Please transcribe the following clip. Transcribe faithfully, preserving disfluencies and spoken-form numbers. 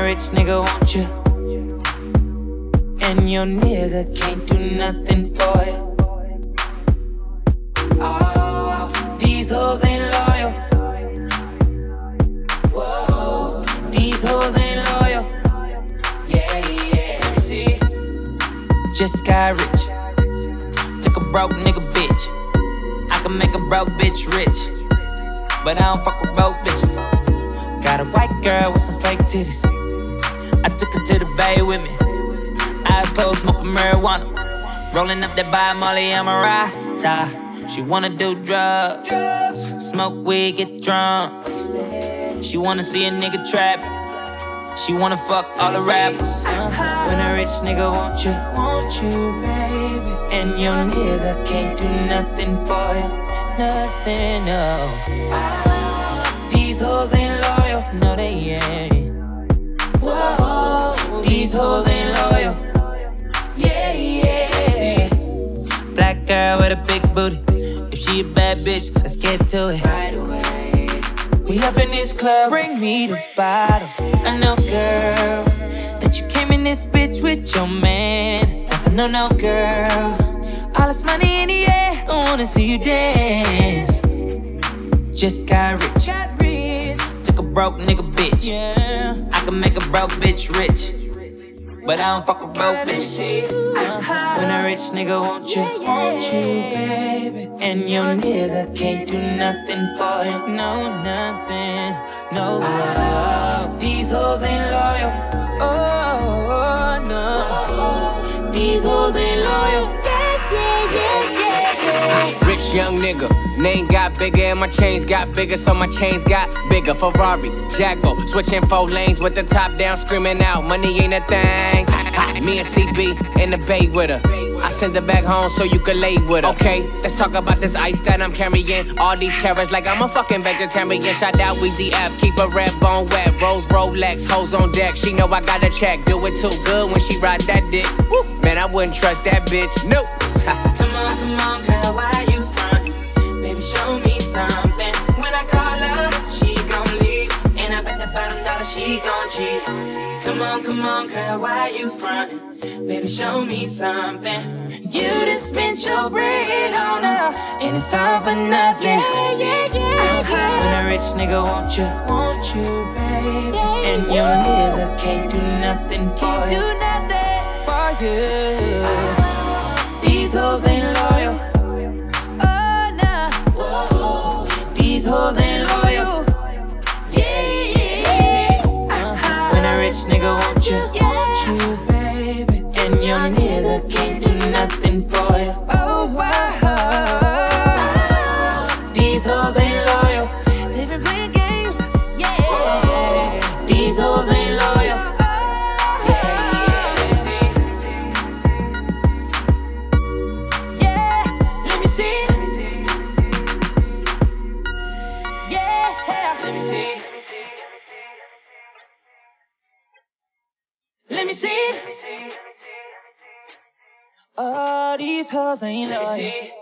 rich nigga want you, and your nigga can't do nothing for you. Oh, these hoes ain't loyal. Whoa, these hoes ain't loyal. Yeah, yeah. Let me see. Just got rich. Took a broke nigga bitch. I can make a broke bitch rich, but I don't fuck with broke bitches. Got a white girl with some fake titties. I took her to the bay with me. Eyes closed, smoking marijuana. Rolling up that by Molly, I'm a Rasta. She wanna do drugs, smoke weed, get drunk. She wanna see a nigga trap. She wanna fuck all the rappers. When a rich nigga want you, want you, baby, and your nigga can't do nothing for you, nothing, no. These hoes ain't loyal, no they ain't. Whoa, these hoes ain't loyal. Yeah, yeah. See, black girl with a big booty. If she a bad bitch, let's get to it right away. We up in this club, bring me the bottles. I know, girl, that you came in this bitch with your man. That's a no-no, girl. All this money in the air, I wanna see you dance. Just got rich, got rich. Took a broke nigga bitch. Yeah. I can make a broke bitch rich, but I don't fuck with broke bitches. When a rich nigga want you, want you, baby, and your nigga can't do nothing for you, no, nothing, no. Oh, these hoes ain't loyal. Oh, no. These hoes ain't loyal. Yeah, yeah, yeah, yeah, yeah. Rich young nigga, name got bigger and my chains got bigger, so my chains got bigger. Ferrari, Jacko, switching four lanes with the top down, screaming out, money ain't a thing. Me and C B in the bay with her. I send her back home so you can lay with her. Okay, let's talk about this ice that I'm carrying. All these carrots like I'm a fucking vegetarian. Shout out Weezy F, keep a red bone wet. Rose Rolex, hoes on deck. She know I got a check. Do it too good when she ride that dick. Woo. Man, I wouldn't trust that bitch. Nope. Come on, come on, girl, why you front? Baby, show me something. When I call her, she gon' leave, and I bet the bottom dollar she gon' cheat. Come on, come on, girl, why you frontin'? Baby, show me something. You done spent your bread on her, and it's all for nothing. Yeah, yeah, yeah, yeah. When a rich nigga want you, want you, baby, yeah, and your yeah. nigga can't do nothing for can't you. do nothing for you. Uh, these hoes ain't loyal. Oh, no. Whoa. These hoes ain't loyal. Rich nigga want you, yeah. want you, baby, and your nigga can't do nothing for you. Oh, wow. These hoes ain't loyal. They been playing games, yeah. Whoa. These hoes ain't loyal. Yeah, yeah. Let me see. Yeah, let me see. Let me see. Oh, these hoes ain't loyal.